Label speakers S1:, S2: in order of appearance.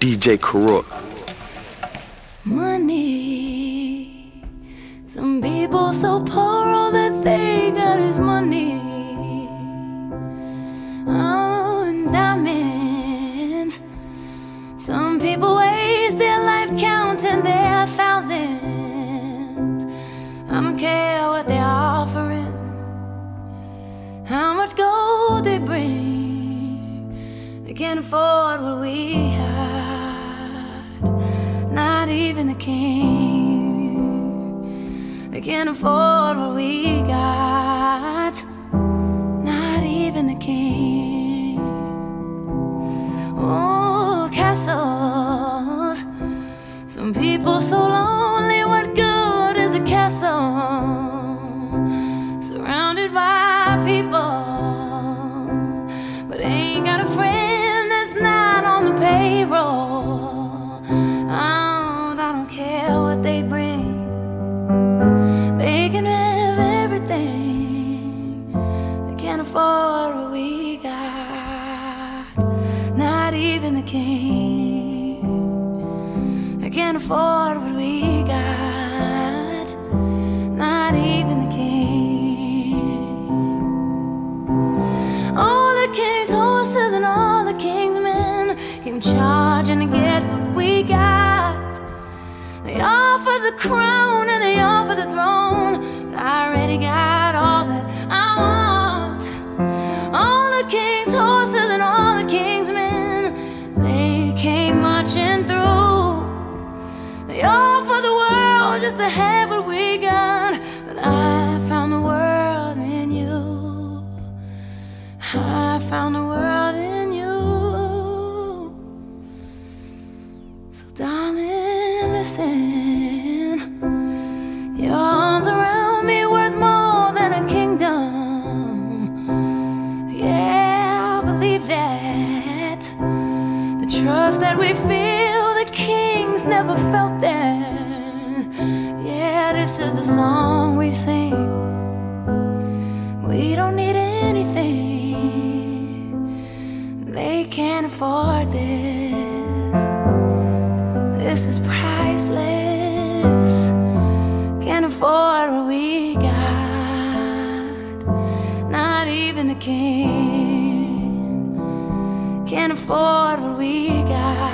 S1: DJ Corrupt.
S2: Money. Some people so poor, all that they got is money. Oh, and diamonds. Some people waste their life counting their thousands. I don't care what they're offering, how much gold they bring. They can't afford what we had, not even the king. They can't afford what we got, not even the king. Oh, castles. Some people so lonely, what good is a castle surrounded by people, but ain't got a friend that's not on the payroll. I don't care what they bring. They can have everything. They can't afford what we got, not even the king. They can't afford what we got, not even the king. All the king's horses and all the king's men came charging to get what we got. They offered the crown and they offered the throne, but I already got all that I want. All the king's horses and all the king's men, they came marching through. They offered the world just to have what we got, but I found the world in you. I found the world in you. So darling, listen. Your arms around me worth more than a kingdom. Yeah, I believe that. The trust that we feel, the kings never felt that. Yeah, this is the song we sing. We don't need anything. They can't afford this. This is priceless. Can't afford what we got, not even the king. Can't afford what we got.